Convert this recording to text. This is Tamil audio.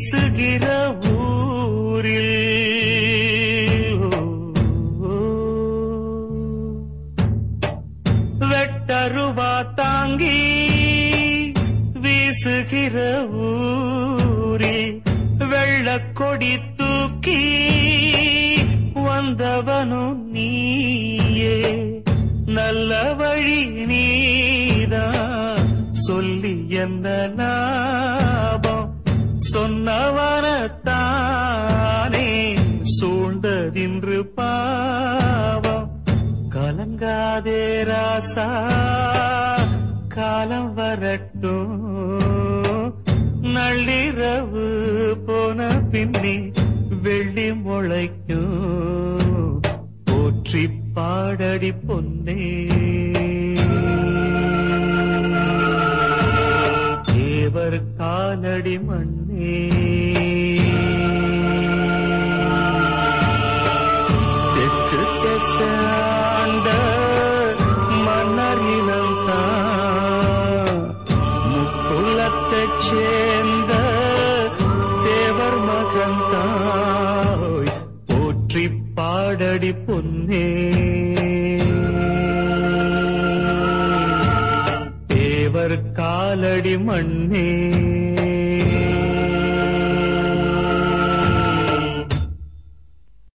வீசுகிற ஊரில் வெட்டருவா தாங்கி வீசுகிற ஊரில் வெள்ளக்கொடி தூக்கி வந்தவனும் நீயே நல்ல வழி நீதான் சொல்லி என்ன லாபம் சொன்னவனத்தானே சூழ்ந்ததின்று பாவம் கலங்காதே ராசா காலம் வரட்டும் நள்ளிரவு போன பின்னே வெள்ளி முளைக்கும் போற்றி பாடடி பொன்னே தேவர் காலடி மண்ணே தெற்கு திசாண்ட மன்னர் இனம்தான் முக்குலத்தைச் சேர்ந்த தேவர் மகன்தாய் போற்றி பாடடி பொன்னே தேவர் காலடி மண்ணே